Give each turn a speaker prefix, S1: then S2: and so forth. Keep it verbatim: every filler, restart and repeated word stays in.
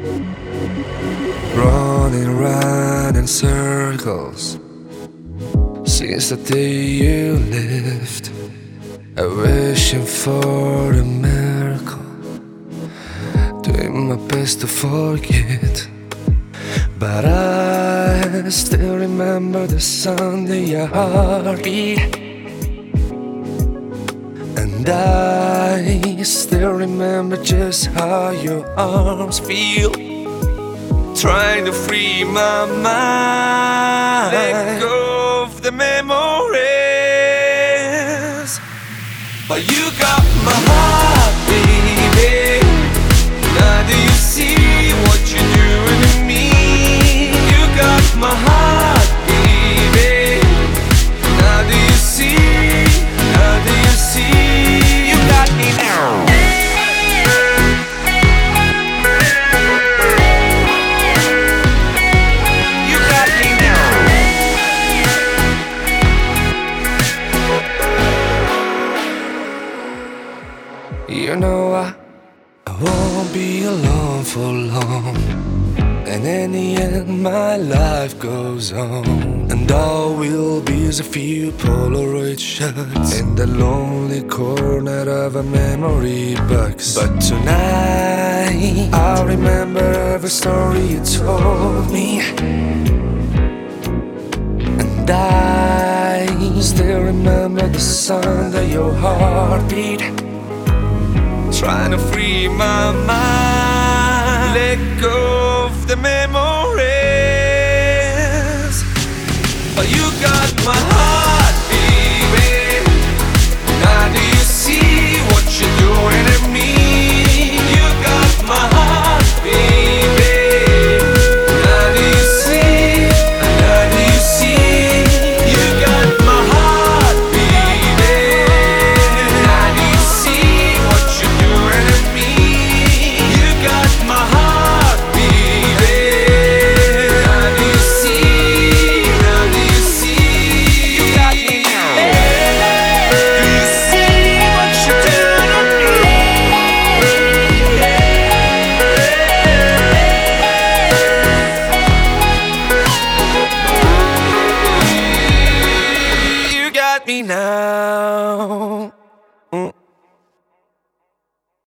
S1: running round in circles since the day you left. I'm wishing for a miracle, doing my best to forget. But I still remember the sound of your heartbeat, and I still remember just how your arms feel, trying to free my mind, let go of the memories. But you got my heart, baby. Now do you see what you're doing to me? You got my heart, baby. Now do you see? Now do you see? You got me now. You got me now. You know I, I won't be alone for long, and in the end my life goes on, and all will be is a few Polaroid shots in the lonely corner of a memory box. But tonight I'll remember every story you told me, and I still remember the sound of your heartbeat, trying to free my mind, let go